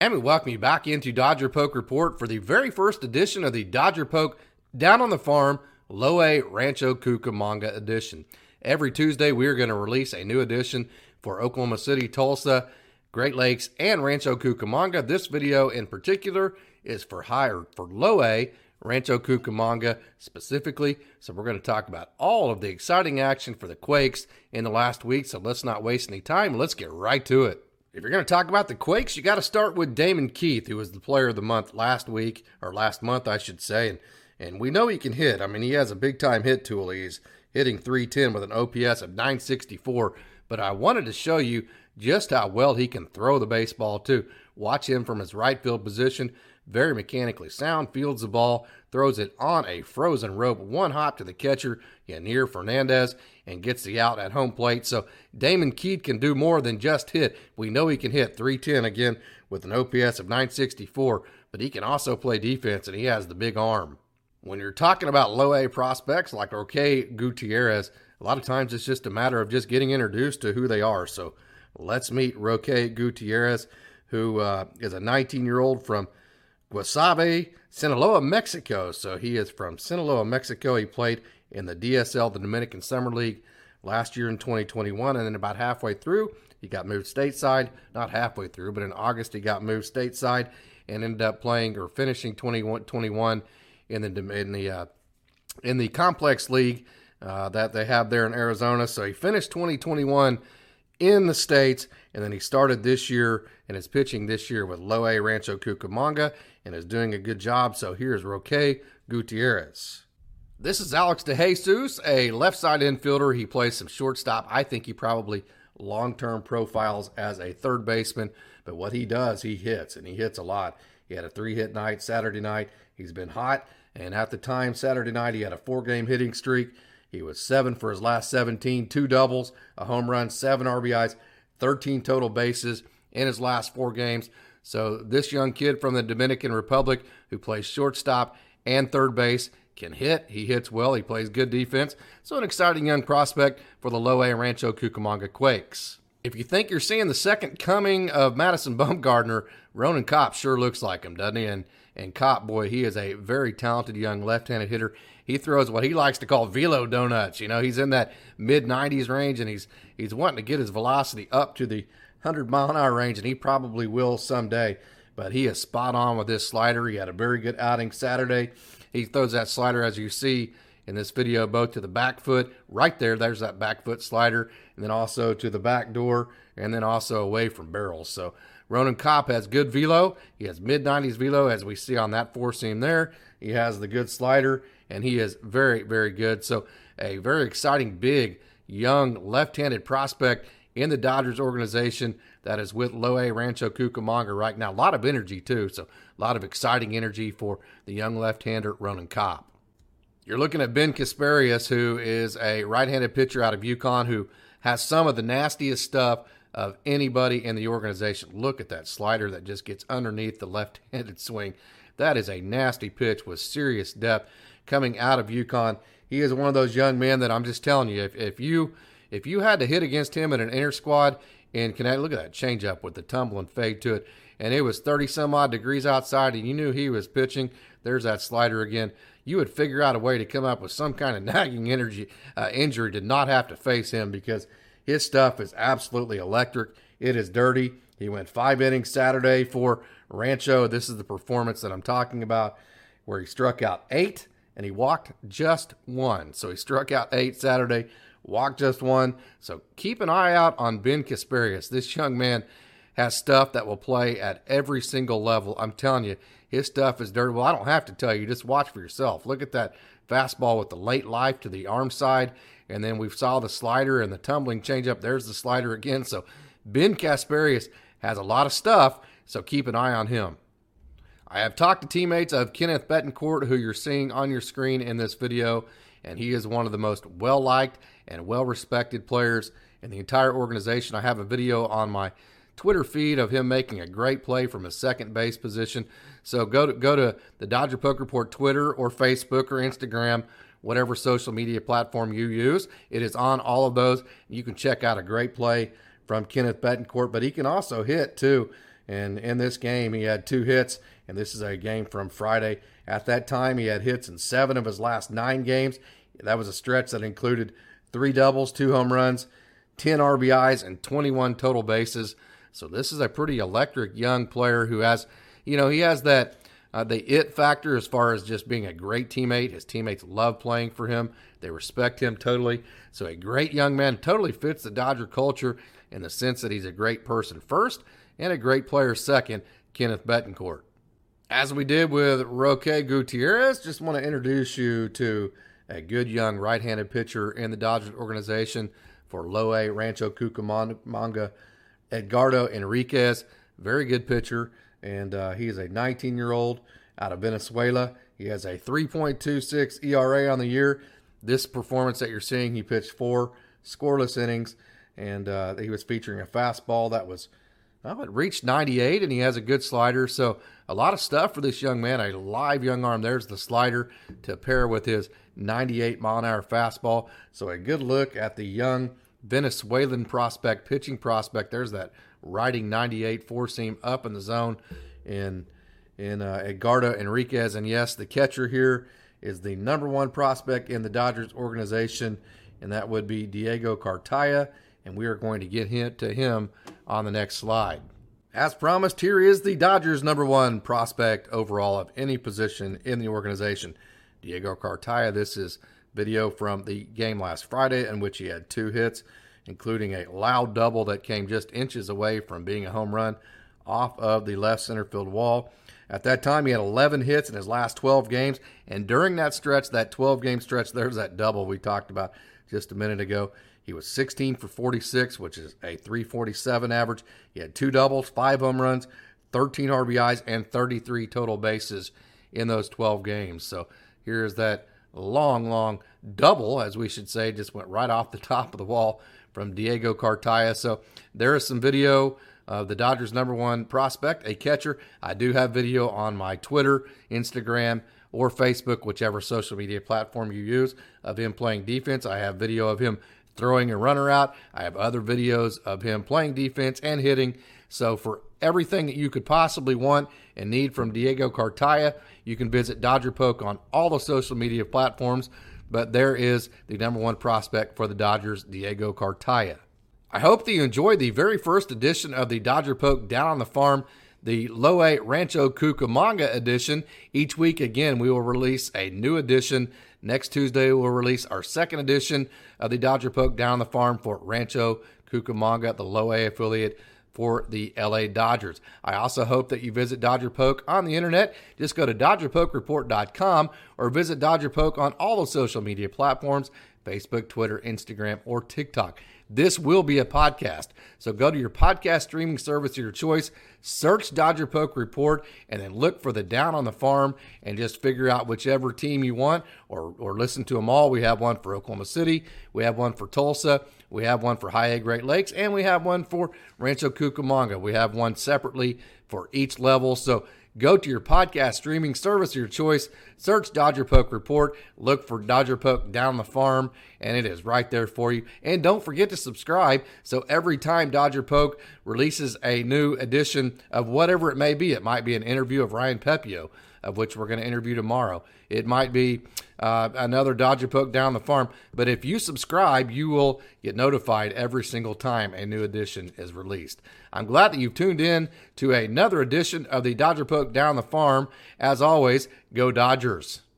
And we welcome you back into Dodger Poke Report for the very first edition of the Dodger Poke Down on the Farm Low A Rancho Cucamonga edition. Every Tuesday, we are going to release a new edition for Oklahoma City, Tulsa, Great Lakes, and Rancho Cucamonga. This video in particular is for Low A Rancho Cucamonga specifically. So we're going to talk about all of the exciting action for the Quakes in the last week. So let's not waste any time. Let's get right to it. If you're going to talk about the Quakes, you got to start with Damon Keith, who was the player of the month last month, I should say. And we know he can hit. I mean, he has a big-time hit tool. He's hitting .310 with an OPS of .964. But I wanted to show you just how well he can throw the baseball, too. Watch him from his right field position. Very mechanically sound, fields the ball, throws it on a frozen rope, one hop to the catcher, Yanir Fernandez, and gets the out at home plate. So Damon Keith can do more than just hit. We know he can hit .310 again with an OPS of .964, but he can also play defense, and he has the big arm. When you're talking about low A prospects like Roque Gutierrez, a lot of times it's just a matter of just getting introduced to who they are. So let's meet Roque Gutierrez, who is a 19-year-old from Guasave, Sinaloa, Mexico. So he is from Sinaloa, Mexico. He played in the DSL, the Dominican Summer League, last year in 2021. And then about halfway through, he got moved stateside. Not halfway through, but in August, he got moved stateside and ended up finishing 21 in the Complex League that they have there in Arizona. So he finished 2021 in the States, and then he started this year and is pitching this year with Low A Rancho Cucamonga and is doing a good job. So here's Roque Gutierrez. This is Alex DeJesus, a left side infielder. He plays some shortstop. I think he probably long-term profiles as a third baseman, but what he does, he hits, and he hits a lot. He had a 3-hit night Saturday night. He's been hot, and at the time Saturday night, he had a 4-game hitting streak. He was 7 for his last 17, 2 doubles, a home run, 7 RBIs, 13 total bases in his last 4 games. So this young kid from the Dominican Republic who plays shortstop and third base can hit. He hits well. He plays good defense. So an exciting young prospect for the Low A Rancho Cucamonga Quakes. If you think you're seeing the second coming of Madison Bumgarner, Ronan Kopp sure looks like him, doesn't he? And Kopp, boy, he is a very talented young left-handed hitter. He throws what he likes to call velo donuts. You know, he's in that mid-90s range, and he's wanting to get his velocity up to the 100-mile-an-hour range, and he probably will someday. But he is spot on with this slider. He had a very good outing Saturday. He throws that slider, as you see in this video, both to the back foot. Right there, there's that back foot slider, and then also to the back door, and then also away from barrels. So Ronan Kopp has good velo. He has mid-90s velo, as we see on that four-seam there. He has the good slider, and he is very, very good. So a very exciting, big, young, left-handed prospect in the Dodgers organization that is with Low A Rancho Cucamonga right now. A lot of energy, too. So a lot of exciting energy for the young left-hander, Ronan Kopp. You're looking at Ben Kasparias, who is a right-handed pitcher out of UConn who has some of the nastiest stuff of anybody in the organization. Look at that slider that just gets underneath the left-handed swing. That is a nasty pitch with serious depth coming out of UConn. He is one of those young men that I'm just telling you, if you had to hit against him in an inter squad in Connecticut, look at that changeup with the tumble and fade to it, and it was 30-some-odd degrees outside, and you knew he was pitching. There's that slider again. You would figure out a way to come up with some kind of nagging injury to not have to face him, because his stuff is absolutely electric. It is dirty. He went 5 innings Saturday for Rancho. This is the performance that I'm talking about, where he struck out 8 and he walked just 1. So he struck out 8 Saturday, walked just 1. So keep an eye out on Ben Kasparias. This young man has stuff that will play at every single level. I'm telling you, his stuff is dirty. Well, I don't have to tell you. Just watch for yourself. Look at that fastball with the late life to the arm side. And then we saw the slider and the tumbling changeup. There's the slider again. So Ben Kasparias has a lot of stuff, so keep an eye on him. I have talked to teammates of Kenneth Betancourt, who you're seeing on your screen in this video, and he is one of the most well-liked and well-respected players in the entire organization. I have a video on my Twitter feed of him making a great play from his second base position. So go to the Dodger Poke Report Twitter or Facebook or Instagram, whatever social media platform you use. It is on all of those. You can check out a great play from Kenneth Betancourt, but he can also hit too. And in this game, he had 2 hits, and this is a game from Friday. At that time, he had hits in 7 of his last 9 games. That was a stretch that included 3 doubles, 2 home runs, 10 RBIs, and 21 total bases. So this is a pretty electric young player who has, he has that the it factor as far as just being a great teammate. His teammates love playing for him. They respect him totally. So a great young man, totally fits the Dodger culture in the sense that he's a great person first and a great player second, Kenneth Betancourt. As we did with Roque Gutierrez, just want to introduce you to a good young right-handed pitcher in the Dodgers organization for Loe Rancho Cucamonga, Edgardo Enriquez. Very good pitcher, and he is a 19-year-old out of Venezuela. He has a 3.26 ERA on the year. This performance that you're seeing, he pitched 4 scoreless innings, and he was featuring a fastball that was, it reached 98, and he has a good slider. So a lot of stuff for this young man, a live young arm. There's the slider to pair with his 98-mile-an-hour fastball. So a good look at the young Venezuelan prospect, pitching prospect. There's that riding 98 four-seam up in the zone in Edgardo Enriquez. And yes, the catcher here is the number 1 prospect in the Dodgers organization, and that would be Diego Cartaya. And we are going to get to him on the next slide. As promised, here is the Dodgers' number 1 prospect overall of any position in the organization, Diego Cartaya. This is video from the game last Friday in which he had 2 hits, including a loud double that came just inches away from being a home run off of the left center field wall. At that time, he had 11 hits in his last 12 games, and during that stretch, that 12-game stretch, there's that double we talked about just a minute ago. He was 16 for 46, which is a 347 average. He had 2 doubles, 5 home runs, 13 RBIs, and 33 total bases in those 12 games. So here's that long double, as we should say, just went right off the top of the wall from Diego Cartaya. So there is some video of the Dodgers' number 1 prospect, a catcher. I do have video on my Twitter, Instagram, or Facebook, whichever social media platform you use, of him playing defense. I have video of him throwing a runner out. I have other videos of him playing defense and hitting. So for everything that you could possibly want and need from Diego Cartaya, you can visit Dodger Poke on all the social media platforms. But there is the number 1 prospect for the Dodgers, Diego Cartaya. I hope that you enjoyed the very first edition of the Dodger Poke Down on the Farm, the Loe Rancho Cucamonga edition. Each week, again, we will release a new edition. Next Tuesday, we'll release our second edition of the Dodger Poke Down on the Farm for Rancho Cucamonga, the Loe affiliate for the LA Dodgers. I also hope that you visit Dodger Poke on the internet. Just go to DodgerPokeReport.com or visit Dodger Poke on all the social media platforms, Facebook, Twitter, Instagram, or TikTok. This will be a podcast, so go to your podcast streaming service of your choice, search Dodger Poke Report, and then look for the Down on the Farm and just figure out whichever team you want or listen to them all. We have one for Oklahoma City, we have one for Tulsa, we have one for High A Great Lakes, and we have one for Rancho Cucamonga. We have one separately for each level, so go to your podcast streaming service of your choice, search Dodger Poke Report, look for Dodger Poke Down the Farm, and it is right there for you. And don't forget to subscribe, so every time Dodger Poke releases a new edition of whatever it may be, it might be an interview of Ryan Pepio, of which we're going to interview tomorrow. It might be another Dodger Poke Down the Farm. But if you subscribe, you will get notified every single time a new edition is released. I'm glad that you've tuned in to another edition of the Dodger Poke Down the Farm. As always, go Dodgers.